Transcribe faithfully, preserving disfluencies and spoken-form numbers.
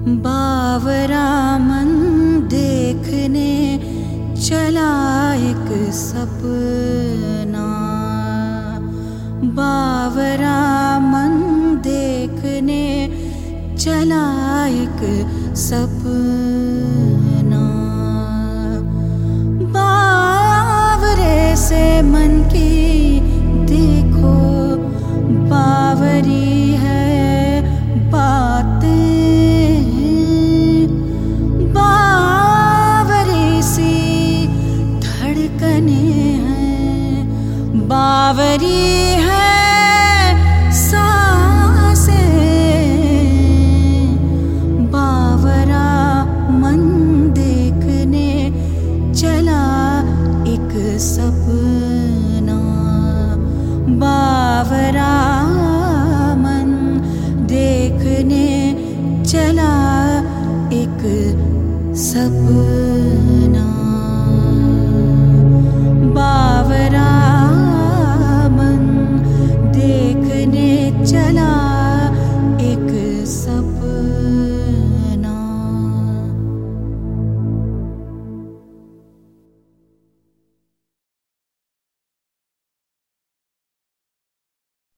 बावरा मन देखने चला एक सपना। बावरा मन देखने चला एक सपना। बावरे से मन की देखो बावरी है बातें। बावरी सी धड़कने हैं, बावरी है सांसें। बावरा मन देखने चला एक सपना। बावरा मन देखने चला एक सपना। बावरा मन देखने चला